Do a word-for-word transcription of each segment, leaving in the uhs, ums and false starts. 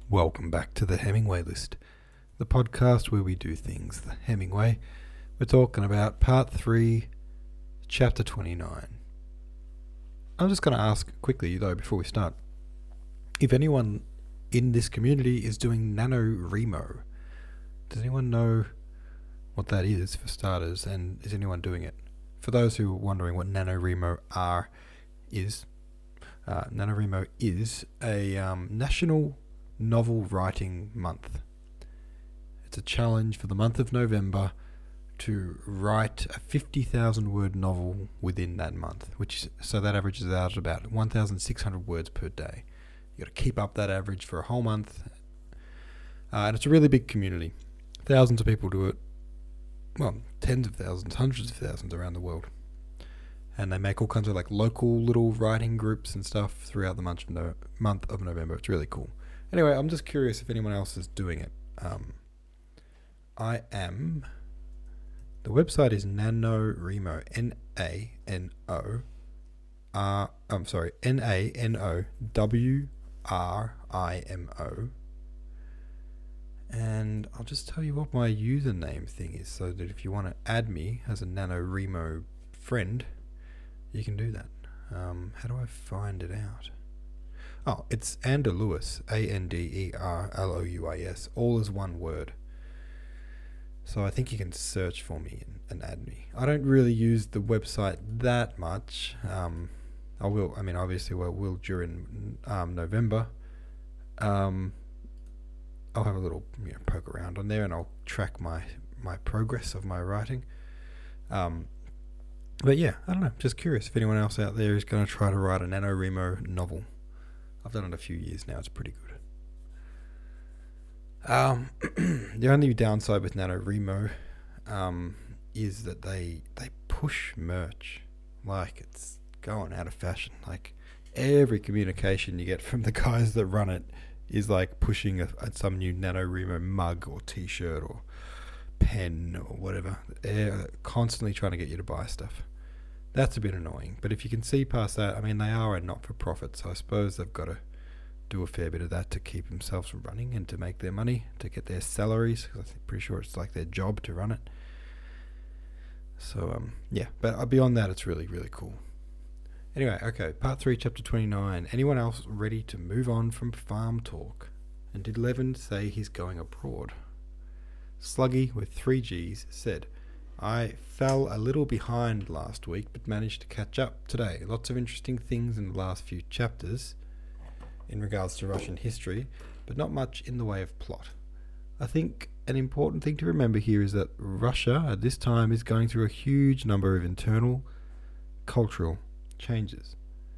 Welcome back to the Hemingway List, the podcast where we do things the Hemingway. We're talking about part three, chapter twenty-nine. I'm just going to ask quickly, though, before we start, if anyone in this community is doing NaNoWriMo. Does anyone know what that is, for starters, and is anyone doing it? For those who are wondering what NaNoWriMo are, is, uh, NaNoWriMo is a um, national novel writing month. It's a challenge for the month of November to write a fifty thousand word novel within that month, which is, so that averages out at about one thousand six hundred words per day. You got to keep up that average for a whole month, uh, and it's a really big community. Thousands of people do it. Well, tens of thousands, hundreds of thousands around the world, and they make all kinds of like local little writing groups and stuff throughout the month of, no- month of November. It's really cool. Anyway, I'm just curious if anyone else is doing it. Um, I am. The website is NaNoWriMo, N A N O R, I'm sorry, N A N O W R I M O. And I'll just tell you what my username thing is, so that if you want to add me as a NaNoWriMo friend, you can do that. Um, how do I find it out? Oh, it's Anderlouis, A N D E R L O U I S, all as one word. So I think you can search for me and, and add me. I don't really use the website that much. Um, I will, I mean, obviously, well, will during um, November. Um, I'll have a little you know, poke around on there, and I'll track my, my progress of my writing. Um, but yeah, I don't know. Just curious if anyone else out there is going to try to write a NaNoWriMo novel. I've done it a few years now. It's pretty good. Um, the only downside with NaNoWriMo um, is that they they push merch like it's going out of fashion. Like every communication you get from the guys that run it is like pushing a, a, some new NaNoWriMo mug or T-shirt or pen or whatever. They're constantly trying to get you to buy stuff. That's a bit annoying, but if you can see past that, I mean, they are a not-for-profit, so I suppose they've got to do a fair bit of that to keep themselves running and to make their money, to get their salaries, because I'm pretty sure it's like their job to run it. So, um, yeah, but beyond that, it's really, really cool. Anyway, okay, part three, chapter twenty-nine. Anyone else ready to move on from farm talk? And did Levin say he's going abroad? Sluggy, with three G's, said, I fell a little behind last week, but managed to catch up today. Lots of interesting things in the last few chapters in regards to Russian history, but not much in the way of plot. I think an important thing to remember here is that Russia at this time is going through a huge number of internal cultural changes.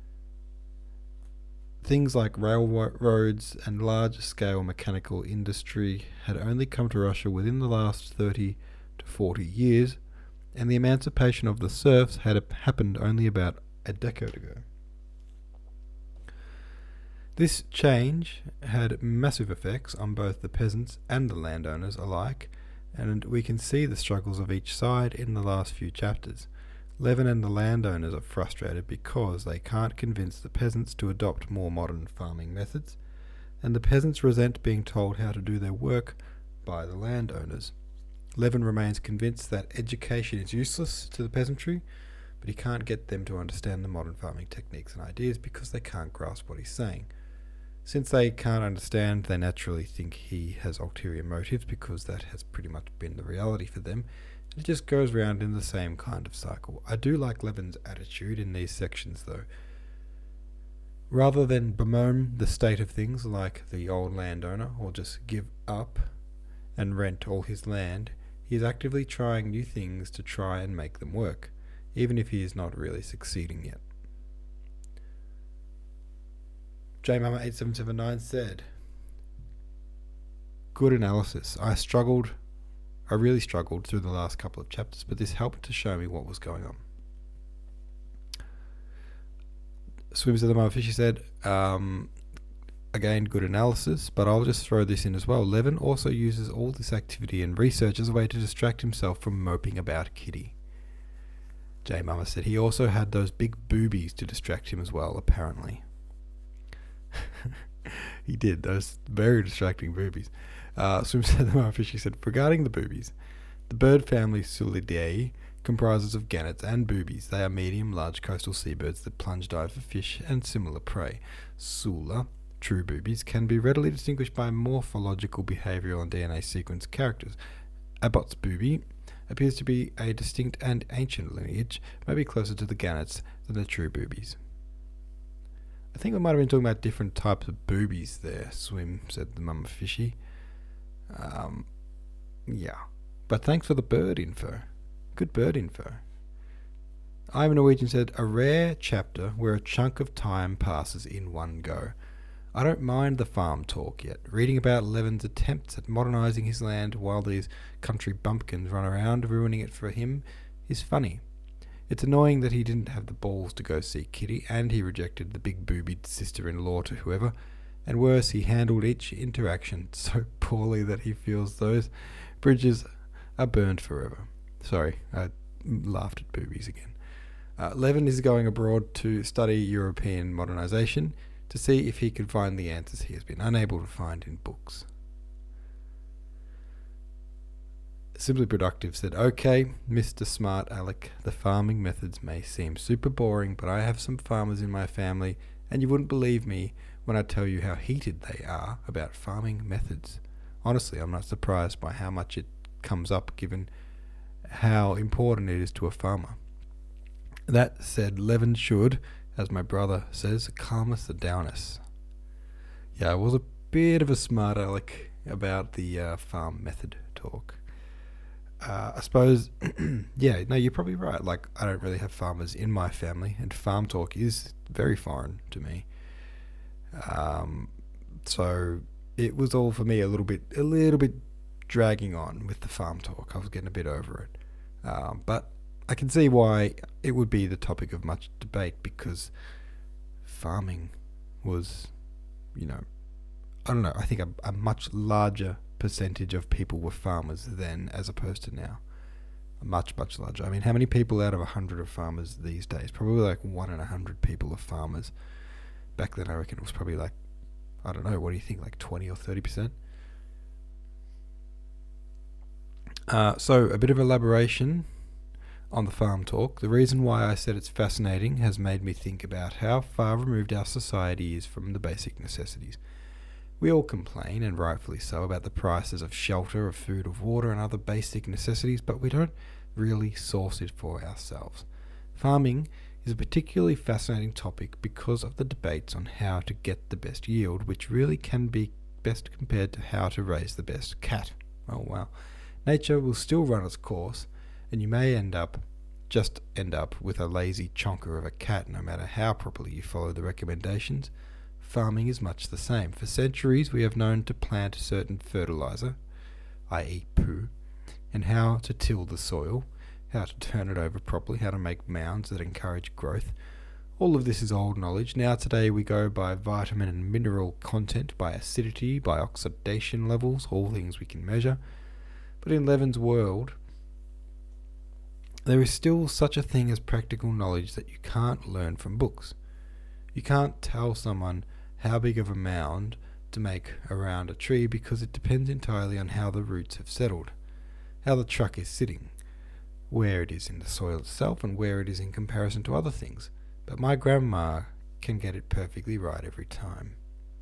Things like railroads and large-scale mechanical industry had only come to Russia within the last thirty to forty years, and the emancipation of the serfs had happened only about a decade ago. This change had massive effects on both the peasants and the landowners alike, and we can see the struggles of each side in the last few chapters. Levin and the landowners are frustrated because they can't convince the peasants to adopt more modern farming methods, and the peasants resent being told how to do their work by the landowners. Levin remains convinced that education is useless to the peasantry, but he can't get them to understand the modern farming techniques and ideas because they can't grasp what he's saying. Since they can't understand, they naturally think he has ulterior motives because that has pretty much been the reality for them. It just goes round in the same kind of cycle. I do like Levin's attitude in these sections, though. Rather than bemoan the state of things like the old landowner or just give up and rent all his land, he is actively trying new things to try and make them work, even if he is not really succeeding yet. J Mama eight seven seven nine said, good analysis. I struggled, I really struggled through the last couple of chapters, but this helped to show me what was going on. Swims of the Mother Fishy said, um, again, good analysis, but I'll just throw this in as well. Levin also uses all this activity and research as a way to distract himself from moping about Kitty. J Mama said he also had those big boobies to distract him as well, apparently. He did, those very distracting boobies. Uh, Swim said the mama fish, he said, regarding the boobies, the bird family Sulidae comprises of gannets and boobies. They are medium, large coastal seabirds that plunge dive for fish and similar prey. Sula, true boobies, can be readily distinguished by morphological, behavioural and D N A sequence characters. Abbott's booby appears to be a distinct and ancient lineage, maybe closer to the gannets than the true boobies. I think we might have been talking about different types of boobies there, Swim, said the mama fishy. Um, yeah. But thanks for the bird info. Good bird info. Ivan Norwegian said, a rare chapter where a chunk of time passes in one go. I don't mind the farm talk yet. Reading about Levin's attempts at modernising his land while these country bumpkins run around ruining it for him is funny. It's annoying that he didn't have the balls to go see Kitty, and he rejected the big-boobied sister-in-law to whoever, and worse, he handled each interaction so poorly that he feels those bridges are burned forever. Sorry, I laughed at boobies again. Uh, Levin is going abroad to study European modernisation to see if he can find the answers he has been unable to find in books. Simply Productive said, okay, Mister Smart Alec, the farming methods may seem super boring, but I have some farmers in my family, and you wouldn't believe me when I tell you how heated they are about farming methods. Honestly, I'm not surprised by how much it comes up given how important it is to a farmer. That said, Levin should, as my brother says, calm us down us. Yeah, I was a bit of a smart aleck about the uh, farm method talk. Uh, I suppose, yeah, no, you're probably right. Like, I don't really have farmers in my family, and farm talk is very foreign to me. Um, so it was all for me a little bit, a little bit dragging on with the farm talk. I was getting a bit over it, um, but I can see why it would be the topic of much debate, because farming was, you know, I don't know, I think a, a much larger percentage of people were farmers then as opposed to now. Much, much larger. I mean, how many people out of a hundred are farmers these days? Probably like one in a hundred people are farmers. Back then I reckon it was probably like, I don't know, what do you think, like twenty or thirty percent? Uh, so, a bit of elaboration on the farm talk. The reason why I said it's fascinating has made me think about how far removed our society is from the basic necessities. We all complain, and rightfully so, about the prices of shelter, of food, of water, and other basic necessities, but we don't really source it for ourselves. Farming is a particularly fascinating topic because of the debates on how to get the best yield, which really can be best compared to how to raise the best cat. Oh wow. Nature will still run its course, and you may end up, just end up with a lazy chonker of a cat no matter how properly you follow the recommendations. Farming is much the same. For centuries we have known to plant a certain fertilizer, that is poo, and how to till the soil, how to turn it over properly, how to make mounds that encourage growth. All of this is old knowledge. Now today we go by vitamin and mineral content, by acidity, by oxidation levels, all things we can measure. But in Levin's world, there is still such a thing as practical knowledge that you can't learn from books. You can't tell someone how big of a mound to make around a tree because it depends entirely on how the roots have settled, how the truck is sitting, where it is in the soil itself, and where it is in comparison to other things. But my grandma can get it perfectly right every time.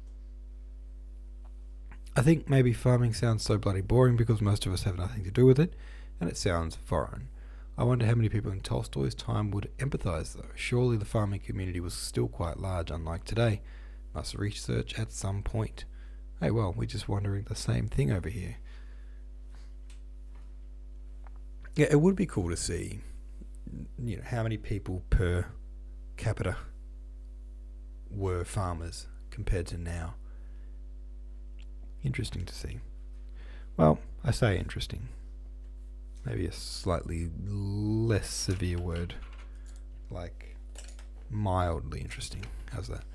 I think maybe farming sounds so bloody boring because most of us have nothing to do with it, and it sounds foreign. I wonder how many people in Tolstoy's time would empathise though. Surely the farming community was still quite large, unlike today. Must research at some point. Hey, well, we're just wondering the same thing over here. Yeah, it would be cool to see, you know, how many people per capita were farmers compared to now. Interesting to see. Well, I say interesting. Maybe a slightly less severe word, like mildly interesting. How's that?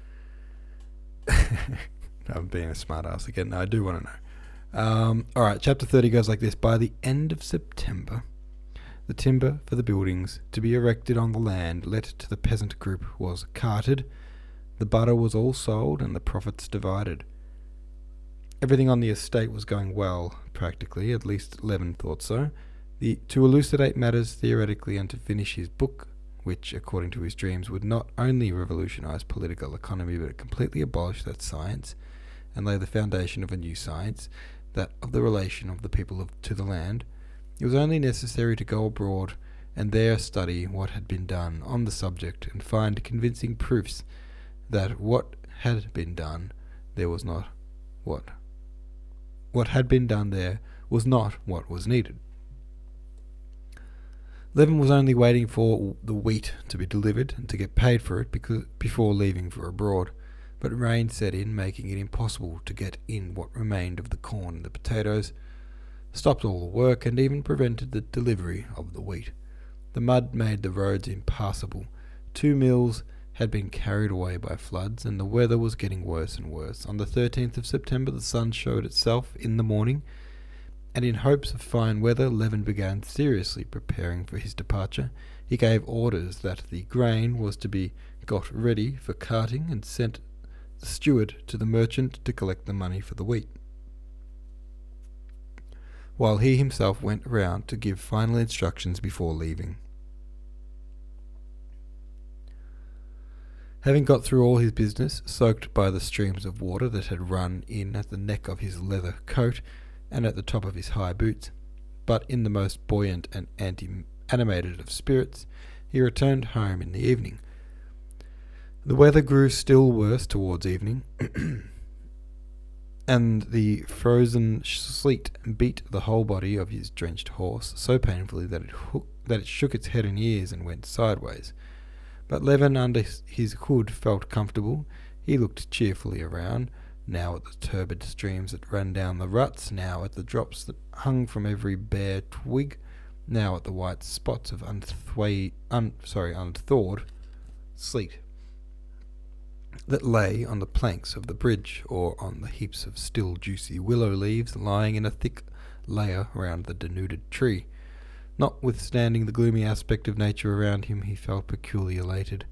I'm being a smart ass again. No, I do want to know. Um, Alright, chapter thirty goes like this. By the end of September, the timber for the buildings to be erected on the land let to the peasant group was carted, The butter was all sold and the profits divided. Everything on the estate was going well, practically, at least Levin thought so. The, to elucidate matters theoretically and to finish his book, which, according to his dreams, would not only revolutionize political economy but completely abolish that science and lay the foundation of a new science, that of the relation of the people of, to the land, it was only necessary to go abroad and there study what had been done on the subject and find convincing proofs that what had been done there was not what what had been done there was not what was needed. Levin was only waiting for the wheat to be delivered and to get paid for it because, before leaving for abroad, but rain set in, making it impossible to get in what remained of the corn and the potatoes, stopped all the work, and even prevented the delivery of the wheat. The mud made the roads impassable. Two mills had been carried away by floods, and the weather was getting worse and worse. On the thirteenth of September the sun showed itself in the morning, and in hopes of fine weather Levin began seriously preparing for his departure. He gave orders that the grain was to be got ready for carting and sent the steward to the merchant to collect the money for the wheat, while he himself went round to give final instructions before leaving. Having got through all his business, soaked by the streams of water that had run in at the neck of his leather coat and at the top of his high boots, but in the most buoyant and animated of spirits, he returned home in the evening. The weather grew still worse towards evening, and the frozen sleet beat the whole body of his drenched horse so painfully that it, hook, that it shook its head and ears and went sideways. But Levin under his hood felt comfortable. He looked cheerfully around, now at the turbid streams that ran down the ruts, now at the drops that hung from every bare twig, now at the white spots of unthwa- un- sorry, unthawed sleet that lay on the planks of the bridge, or on the heaps of still juicy willow leaves lying in a thick layer round the denuded tree. Notwithstanding the gloomy aspect of nature around him, he felt peculiarly elated.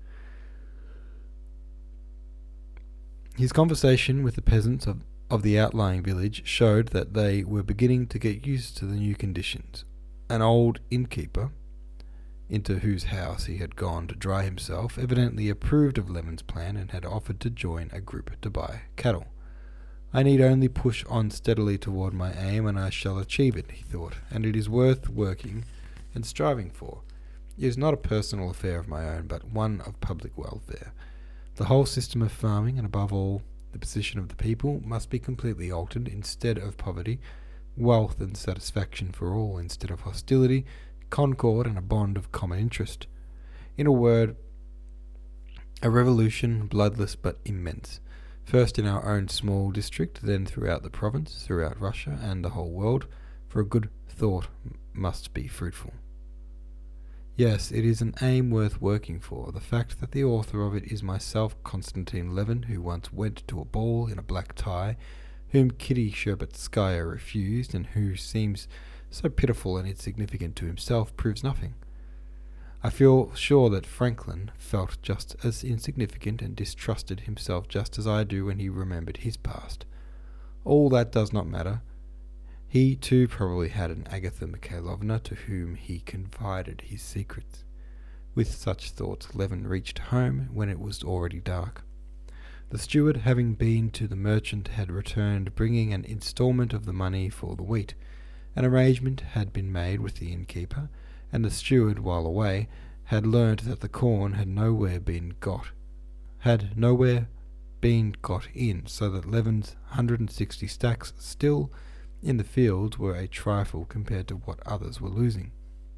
His conversation with the peasants of, of the outlying village showed that they were beginning to get used to the new conditions. An old innkeeper, into whose house he had gone to dry himself, evidently approved of Levin's plan and had offered to join a group to buy cattle. I need only push on steadily toward my aim and I shall achieve it, he thought, and it is worth working and striving for. It is not a personal affair of my own, but one of public welfare. The whole system of farming, and above all the position of the people, must be completely altered. Instead of poverty, wealth and satisfaction for all; instead of hostility, concord and a bond of common interest. In a word, a revolution, bloodless but immense, first in our own small district, then throughout the province, throughout Russia and the whole world, for a good thought must be fruitful. Yes, it is an aim worth working for. The fact that the author of it is myself, Konstantin Levin, who once went to a ball in a black tie, whom Kitty Shtcherbatskaya refused, and who seems so pitiful and insignificant to himself, proves nothing. I feel sure that Franklin felt just as insignificant and distrusted himself just as I do when he remembered his past. All that does not matter. He too probably had an Agatha Mikhailovna to whom he confided his secrets. With such thoughts Levin reached home when it was already dark. The steward, having been to the merchant, had returned bringing an instalment of the money for the wheat. An arrangement had been made with the innkeeper, and the steward, while away, had learnt that the corn had nowhere been got, had nowhere been got in, so that Levin's hundred and sixty stacks still in the fields were a trifle compared to what others were losing.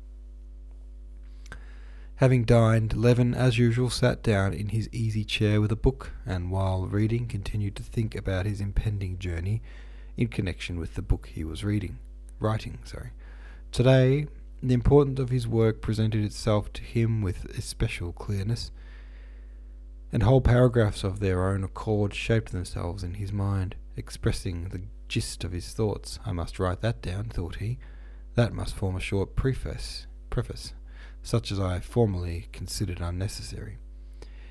Having dined, Levin, as usual, sat down in his easy chair with a book, and while reading continued to think about his impending journey in connection with the book he was reading, writing. Sorry. Today, the importance of his work presented itself to him with especial clearness, and whole paragraphs of their own accord shaped themselves in his mind, expressing the gist of his thoughts. I must write that down, thought he. That must form a short preface, preface, such as I formerly considered unnecessary.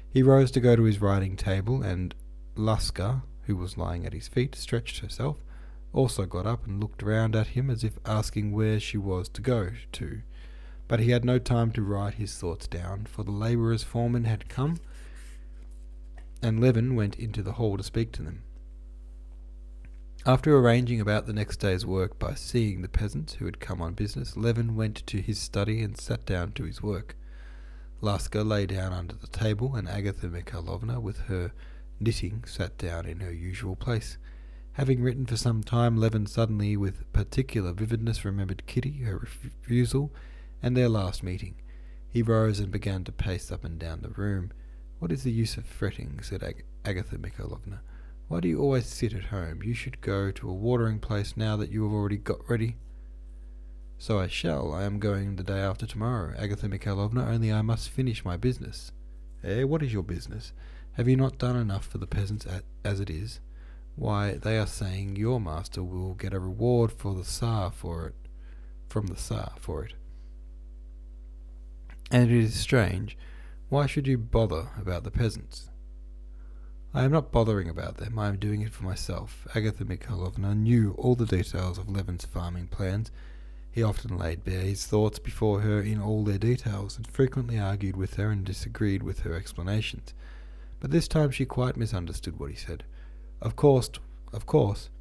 He rose to go to his writing table, and Laska, who was lying at his feet, stretched herself, also got up and looked round at him as if asking where she was to go to. But he had no time to write his thoughts down, for the labourers' foreman had come, and Levin went into the hall to speak to them. After arranging about the next day's work by seeing the peasants who had come on business, Levin went to his study and sat down to his work. Laska lay down under the table, and Agatha Mikhailovna, with her knitting, sat down in her usual place. Having written for some time, Levin suddenly, with particular vividness, remembered Kitty, her refusal, and their last meeting. He rose and began to pace up and down the room. "What is the use of fretting?" said Ag- Agatha Mikhailovna. "Why do you always sit at home? You should go to a watering place now that you have already got ready." "So I shall. I am going the day after tomorrow, Agatha Mikhailovna, only I must finish my business." "Eh, what is your business? Have you not done enough for the peasants at, as it is? Why, they are saying your master will get a reward for the Tsar for it, from the Tsar for it. And it is strange. Why should you bother about the peasants?" "I am not bothering about them. I am doing it for myself." Agatha Mikhailovna knew all the details of Levin's farming plans. He often laid bare his thoughts before her in all their details, and frequently argued with her and disagreed with her explanations. But this time she quite misunderstood what he said. Of course, of course,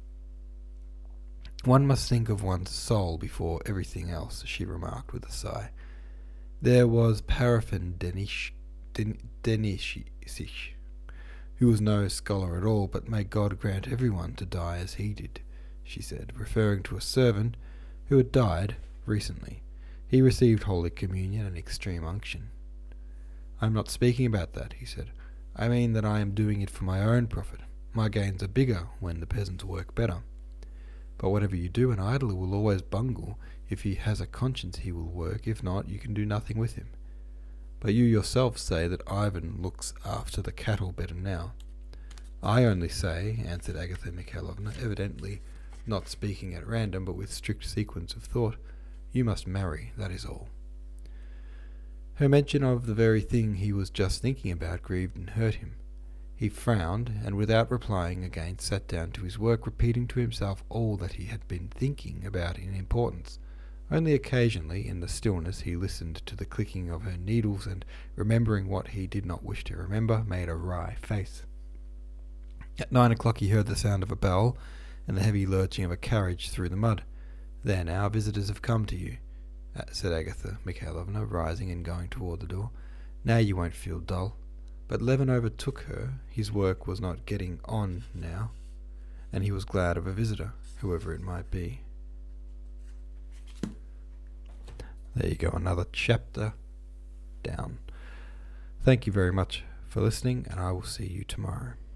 one must think of one's soul before everything else," she remarked with a sigh. There was Parfen Denish, Den, Denishich, who was no scholar at all, but may God grant everyone to die as he did, she said, referring to a servant who had died recently. He received Holy Communion and extreme unction. "I am not speaking about that," he said. "I mean that I am doing it for my own profit. My gains are bigger when the peasants work better. But whatever you do, an idler will always bungle. If he has a conscience he will work, if not, you can do nothing with him. But you yourself say that Ivan looks after the cattle better now." "I only say," answered Agatha Mikhailovna, evidently not speaking at random, but with strict sequence of thought, "you must marry, that is all." Her mention of the very thing he was just thinking about grieved and hurt him. He frowned, and without replying again sat down to his work, repeating to himself all that he had been thinking about in importance. Only occasionally, in the stillness, he listened to the clicking of her needles, and, remembering what he did not wish to remember, made a wry face. At nine o'clock he heard the sound of a bell, and the heavy lurching of a carriage through the mud. "There now, visitors have come to you," said Agatha Mikhailovna, rising and going toward the door. "Now you won't feel dull." But Levin overtook her. His work was not getting on now, and he was glad of a visitor, whoever it might be. There you go, another chapter down. Thank you very much for listening, and I will see you tomorrow.